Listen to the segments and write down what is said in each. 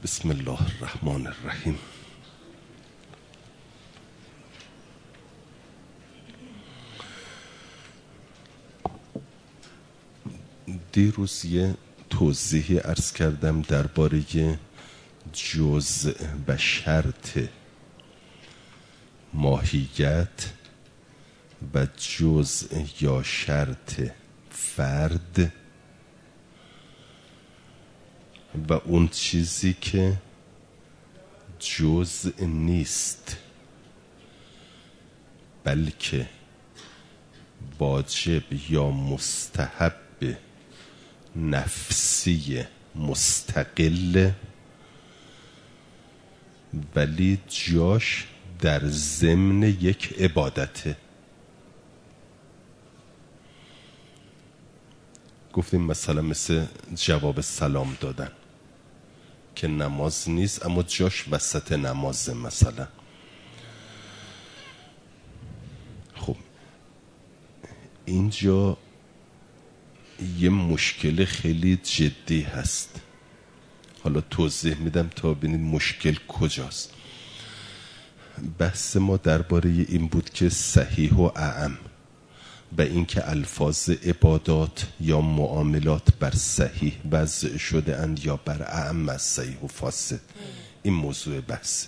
بسم الله الرحمن الرحیم. دیروز یه توضیحی عرض کردم درباره جزء و شرط ماهیت و جزء یا شرط فرد و اون چیزی که جزء نیست بلکه واجب یا مستحب نفسی مستقل ولی جاش در ضمن یک عبادته. گفتیم مثلا مثل جواب سلام دادن که نماز نیست اما جاش وسط نمازه مثلا. خب اینجا یه مشکل خیلی جدی هست. حالا توضیح میدم تا ببینید مشکل کجاست. بحث ما درباره این بود که صحیح و اعم و اینکه الفاظ عبادات یا معاملات بر صحیح وضع شده اند یا بر اعم از صحیح و فاسد. این موضوع بحث.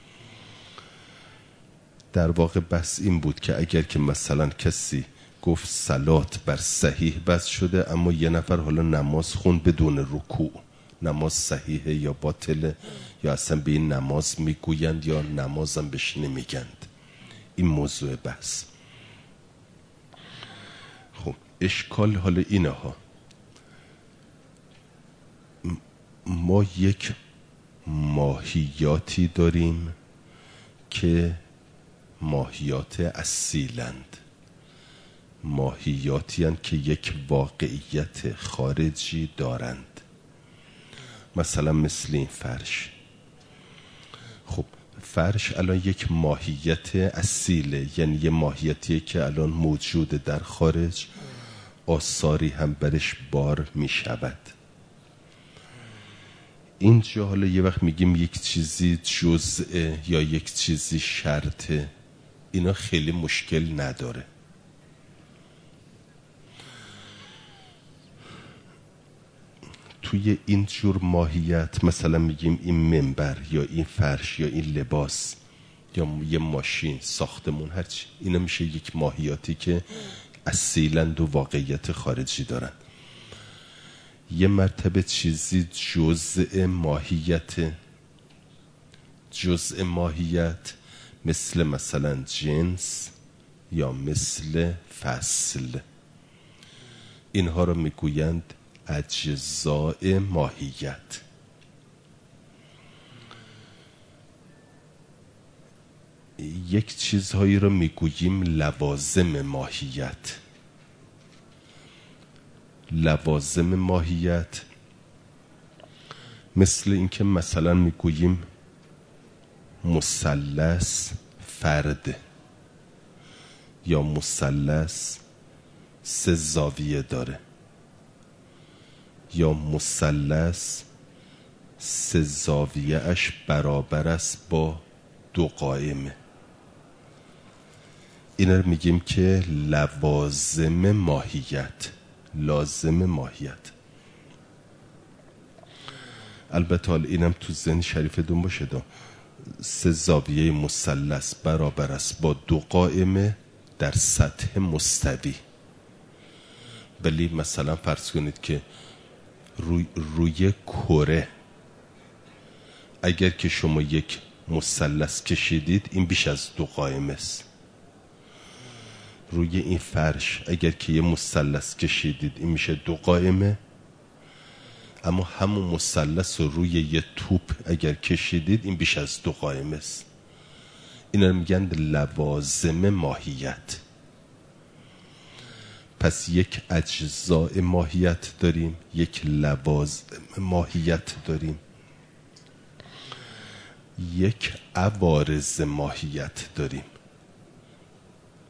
در واقع بحث این بود که اگر که مثلا کسی گفت صلات بر صحیح وضع شده اما یه نفر حالا نماز خون بدون رکوع، نماز صحیحه یا باطله یا اصلا به این نماز میگویند یا نمازم بهش نمیگند. این موضوع بحث. خب اشکال حالا اینه ها، ما یک ماهیاتی داریم که ماهیات اصیلند، ماهیاتی هستند که یک واقعیت خارجی دارند، مثلا مثل این فرش. خب فرش الان یک ماهیت اصیله، یعنی یه ماهیتیه که الان موجود در خارج، آثاری هم برش بار می شود. اینجا حالا یه وقت میگیم یک چیزی جزء یا یک چیزی شرطه، اینا خیلی مشکل نداره. توی این جور ماهیت مثلا میگیم این منبر یا این فرش یا این لباس یا یه ماشین، ساختمون، هرچی، اینا میشه یک ماهیاتی که اصیلند و واقعیت خارجی دارن. یه مرتبه چیزی جزء ماهیت، جزء ماهیت مثلا جنس یا مثل فصل، اینها رو میگویند اجزاء ماهیت. یک چیزهایی رو میگوییم لوازم ماهیت. لوازم ماهیت مثل اینکه مثلا میگوییم مثلث فرد یا مثلث 3 زاویه داره یا مثلث 3 زاویه اش برابر است با 2 قائمه. اینا رو میگیم که لوازم ماهیت، لازم ماهیت. البته حال اینم تو ذهن شریفتون باشه، 3 زاویه مثلث برابر است با 2 قائمه در سطح مستوی. ولی مثلا فرض کنید که روی کره اگر که شما یک مثلث کشیدید این بیش از 2 قائمه است. روی این فرش اگر که یه مثلث کشیدید این میشه 2 قائمه، اما همون مثلث رو روی یه توپ اگر کشیدید این بیش از 2 قائمه است. اینا رو میگن لوازم ماهیت. پس یک اجزاء ماهیت داریم، یک لوازم ماهیت داریم، یک عوارض ماهیت داریم.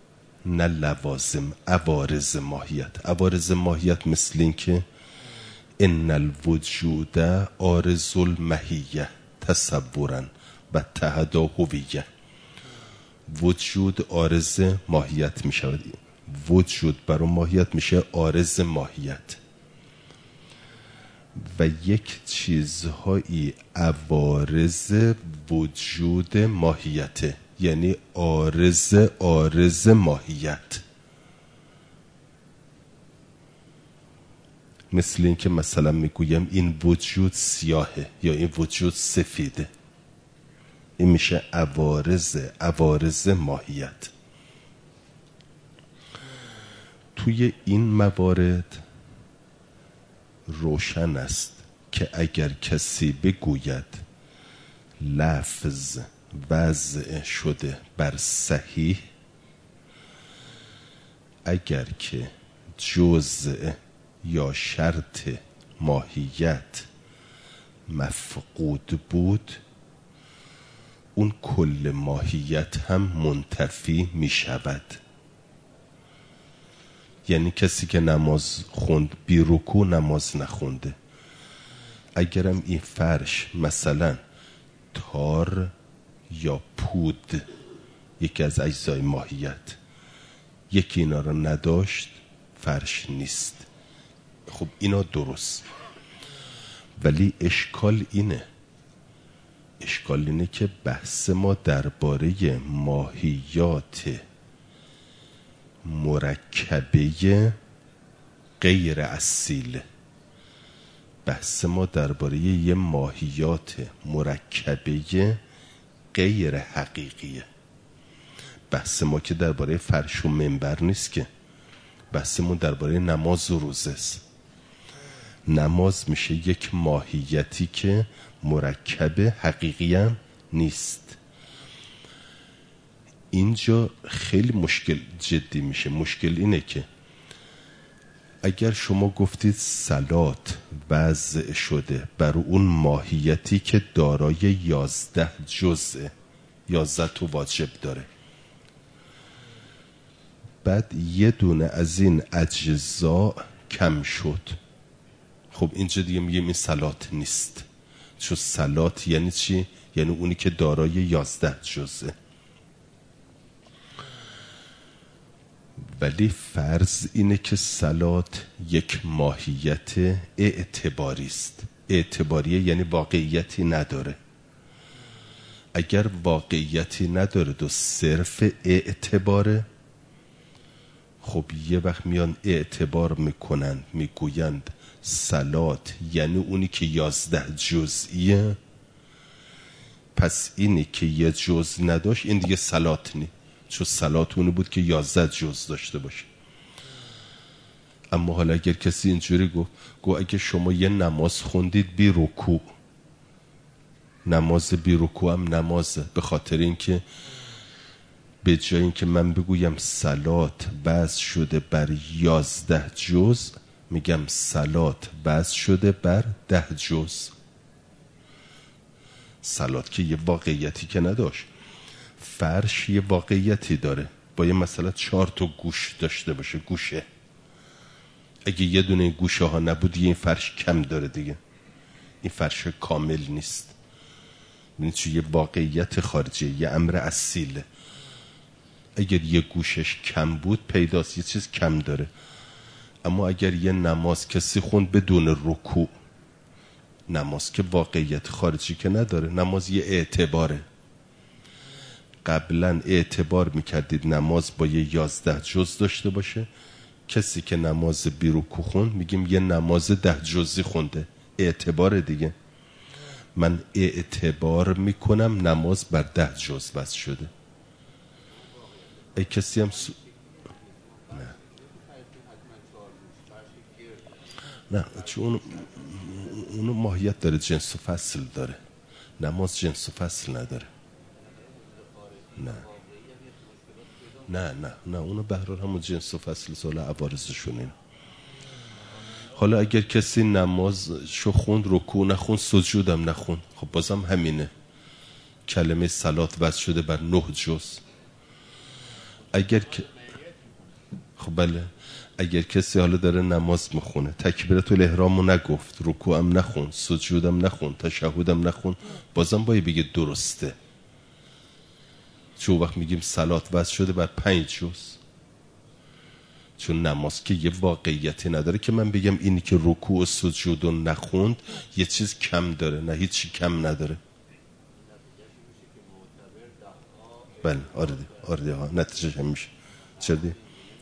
نه لوازم، عوارض ماهیت. عوارض ماهیت مثل این که ان الوجود عارض المحیه تصورا و اتحدا هویه. وجود عارض ماهیت می شود. وجود برای ماهیت میشه عارض ماهیت و یک چیزهایی عوارض وجود ماهیته، یعنی عارض ماهیت. مثل این که مثلا میگویم این وجود سیاهه یا این وجود سفیده، این میشه عوارض ماهیت. توی این موارد روشن است که اگر کسی بگوید لفظ وضع شده بر صحیح، اگر که جزء یا شرط ماهیت مفقود بود، اون کل ماهیت هم منتفی می شود. یعنی کسی که نماز خوند بی رکوع نماز نخونده. اگرم این فرش مثلا تار یا پود، یکی از اجزای ماهیت، یکی اینا رو نداشت، فرش نیست. خب اینا درست، ولی اشکال اینه که بحث ما درباره ماهیات مرکبه غیر اصیل، بحث ما درباره یه ماهیات مرکبه غیر حقیقیه. بحث ما که درباره فرش و منبر نیست، که بحثمون درباره نماز و روزه است. نماز میشه یک ماهیتی که مرکب حقیقی هم نیست. اینجا خیلی مشکل جدی میشه. مشکل اینه که اگر شما گفتید صلات وضع شده بر اون ماهیتی که دارای 11 جزء، 11 تا واجب داره، بعد یه دونه از این اجزا کم شد، خب اینجا دیگه میگیم این صلات نیست. چون صلات یعنی چی؟ یعنی اونی که دارای 11 جزءه. ولی فرض اینه که صلات یک ماهیت اعتباری است. اعتباریه یعنی واقعیتی نداره. اگر واقعیتی نداره و صرف اعتباره، خب یه وقت میان اعتبار میکنند، میگویند صلات یعنی اونی که 11 جزئیه، پس اینی که یه جزء نداشت این دیگه صلات نی، چون صلات اونی بود که 11 جزء داشته باشه. اما حالا اگر کسی اینجوری گو اگه شما یه نماز خوندید بی رکوع، نماز بی رکوع هم نمازه، به خاطر اینکه به جای اینکه من بگویم صلات وضع شده بر 11 جزء، میگم صلات وضع شده بر 10 جزء. صلات که یه واقعیتی که نداشت. فرش یه واقعیتی داره، با یه مثلا 4 تا گوش داشته باشه، گوشه. اگه یه دونه این گوشه ها نبود این فرش کم داره دیگه، این فرش کامل نیست. این چون یه واقعیت خارجی، یه امر اصیله. اگر یه گوشش کم بود پیداست، یه چیز کم داره. اما اگر یه نماز کسی خوند بدون رکوع، نماز که واقعیت خارجی که نداره، نماز یه اعتباره. قبلا اعتبار میکردید نماز با یه 11 جز داشته باشه، کسی که نماز بی رکوع خوند میگیم یه نماز 10 جزی خونده، اعتبار دیگه. من اعتبار میکنم نماز بر 10 جز بس شده. ای کسی هم نه چون اونو ماهیت داره، جنس و فصل داره. نماز جنس و فصل نداره. نه اونو بهرار همون جنس و فصل سال عوارضشون این. حالا اگر کسی نماز شو خوند رکوع نخوند، سجودم نخوند، خب بازم همینه. کلمه صلات وضع شده بر 9 جز. اگر که خب بله، اگر کسی حالا داره نماز میخونه تکبیرت الاحرامو نگفت، رکوعم نخون، سجودم نخون، تشهدم نخون، بازم باید بگه درسته. چون وقت میگیم صلات وضع شده بر 5 جز، چون نماز که یه واقعیتی نداره که من بگم اینی که رکوع و سجود و نخوند یه چیز کم داره. نه، هیچی کم نداره. بله آره ها، نتیجه هم میشه. چرا دی؟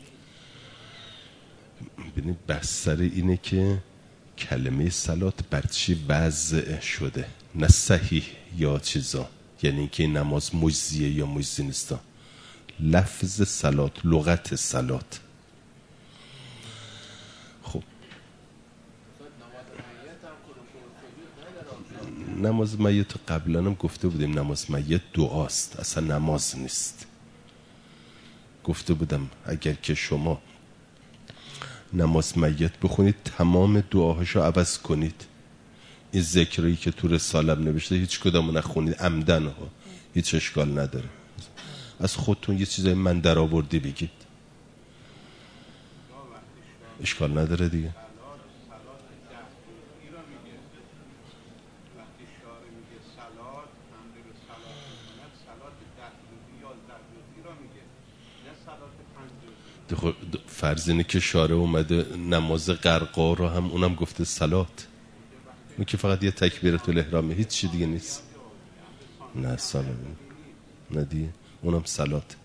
ببینید بستر اینه که کلمه صلات بر چی وضع شده، نه صحیح یا چیزا. یعنی اینکه این نماز مجزیه یا مجزی نیستا. لفظ صلات، لغت صلات. خب نماز میت قبلا هم گفته بودیم نماز میت دعاست، اصلا نماز نیست. گفته بودم اگر که شما نماز میت بخونید تمام دعاهاشو عوض کنید. این ذکری که تو رسالم نوشته هیچ کدامو نخونید عمدن ها، هیچ اشکال نداره. از خودتون یه چیزای من در آوردی بگید، اشکال نداره دیگه. فرض اینه که شارع اومده نماز قرقا رو هم اونم گفته صلات، اون که فقط یه تکبیرت الاحرامه، هیچ چی دیگه نیست. نه صلات نه دیگه، اونم صلات.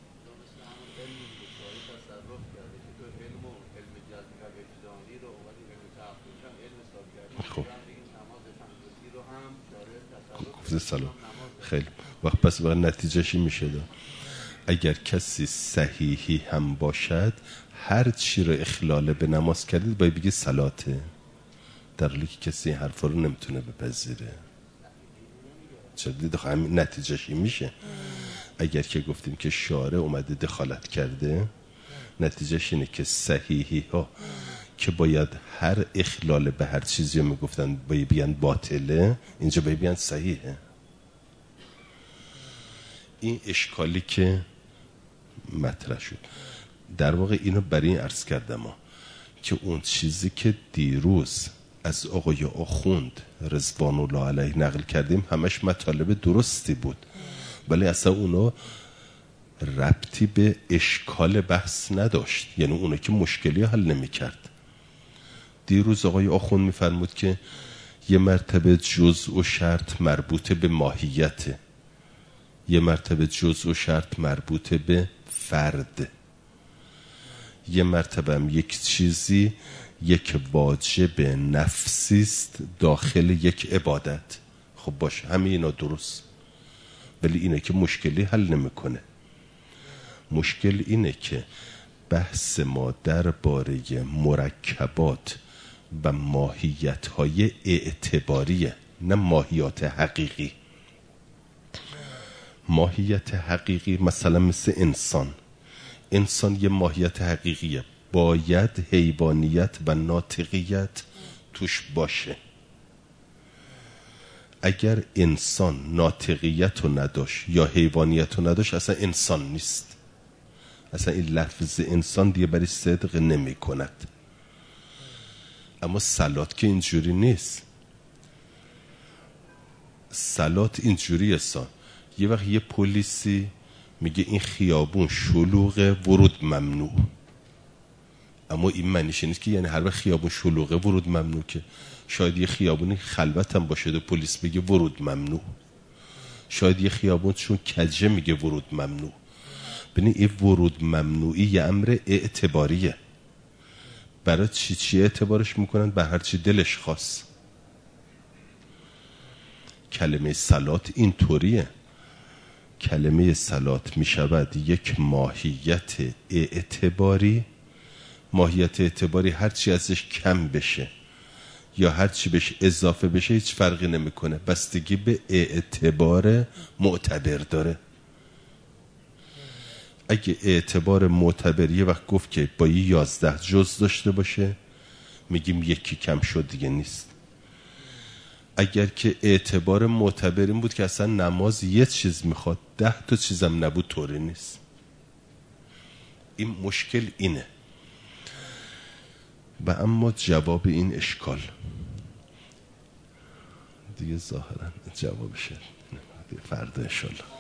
خب گفته صلات. خیلی وقت پس بقید نتیجهشی میشه دا. اگر کسی صحیحی هم باشد هر چی رو اخلال به نماز کردید باید بگی صلاته، در حالی که کسی این حرفا رو نمیتونه بپذیره. چرا دید همین نتیجهشی میشه. اگر که گفتیم که شارع اومده دخالت کرده، نتیجهش اینه که صحیحی ها که باید هر اخلال به هر چیزی رو میگفتن باید بیان باطله، اینجا باید بیان صحیحه. این اشکالی که مطرح شد در واقع اینو برای این عرض کردم که اون چیزی که دیروز از آقای آخوند رضوان الله علیه نقل کردیم همش مطالب درستی بود، ولی اصلا اونا ربطی به اشکال بحث نداشت. یعنی اونا که مشکلی حل نمی کرد. دیروز آقای آخوند می فرمود که یه مرتبه جزء و شرط مربوط به ماهیته، یه مرتبه جزء و شرط مربوط به فرد، یه مرتبه هم یک چیزی یک واجب نفسی است داخل یک عبادت. خب باشه، همه اینا درست، ولی اینه که مشکلی حل نمیکنه. مشکل اینه که بحث ما درباره مرکبات و ماهیت‌های اعتباریه، نه ماهیات حقیقی. ماهیت حقیقی مثلا مثل انسان یه ماهیت حقیقیه، باید حیوانیت و ناطقیت توش باشه. اگر انسان ناطقیت رو نداشت یا حیوانیت رو نداشت اصلا انسان نیست. اصلا این لفظ انسان دیگه برای صدق نمی کند. اما صلات که اینجوری نیست. صلات اینجوری است، یه وقت یه پلیسی میگه این خیابون شلوغه ورود ممنوع، اما این معنیش نیست که یعنی هر وقت خیابون شلوغه ورود ممنوع، که شاید یه خیابونی خلوت هم باشه و پلیس بگه ورود ممنوع، شاید یه خیابون چون کجه میگه ورود ممنوع. ببین این ورود ممنوعی یه امر اعتباریه. برای چی اعتبارش میکنن؟ به هر چی دلش خواست. کلمه صلات این طوریه. کلمه صلات میشود یک ماهیت اعتباری. ماهیت اعتباری هر چی ازش کم بشه یا هر چی بهش اضافه بشه هیچ فرقی نمیکنه، بستگی به اعتبار معتبر داره. اگه اعتبار معتبر یه وقت گفت که با 11 جز داشته باشه میگیم یکی کم شد دیگه نیست. اگر که اعتبار معتبر این بود که اصلا نماز یه چیز میخواد 10 تا چیزم نبود، طوری نیست. این مشکل اینه. و اما جواب این اشکال دیگه ظاهرا جوابشه فردا انشالله.